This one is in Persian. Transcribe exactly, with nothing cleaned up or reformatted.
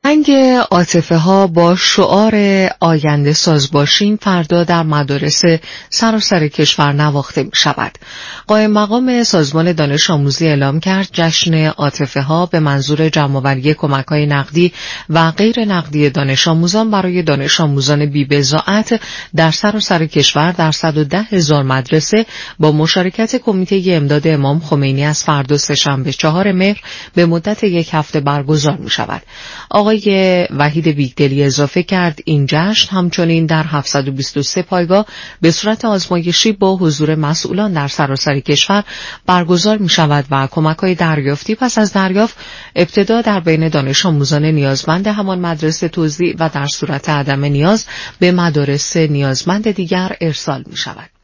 آهنگ عاطفه ها با شعار آینده ساز باشیم فردا در مدارس سراسر کشور نواخته می شود. قائم مقام سازمان دانش آموزی اعلام کرد جشن عاطفه ها به منظور جمع‌آوری کمک‌های نقدی و غیر نقدی دانش آموزان برای دانش آموزان بی‌بضاعت در سراسر کشور در صد و ده هزار مدرسه با مشارکت کمیته امداد امام خمینی از فردا سه‌شنبه چهارم مهر به مدت یک هفته برگزار می شود. آقای وحید بیگدلی اضافه کرد این جشن همچنین در هفتصد و بیست و سه پایگاه به صورت آزمایشی با حضور مسئولان در سراسر کشور برگزار می شود و کمک‌های دریافتی پس از دریافت ابتدا در بین دانش آموزان نیازمند همان مدرسه توزیع و در صورت عدم نیاز به مدارس نیازمند دیگر ارسال می شود.